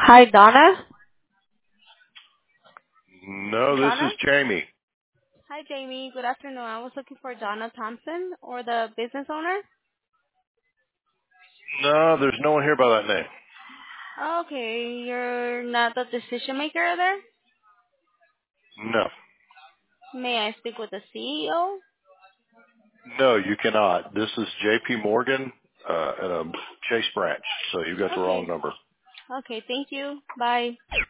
Hi, Donna. No, this Donna? is Jamie. Hi, Jamie. Good afternoon. I was looking for Donna Thompson or the business owner. No, there's no one here by that name. Okay, you're not the decision maker there? No. May I speak with the CEO? No, you cannot. This is JP Morgan at a Chase branch, so you got the wrong Okay. number. Okay, thank you. Bye.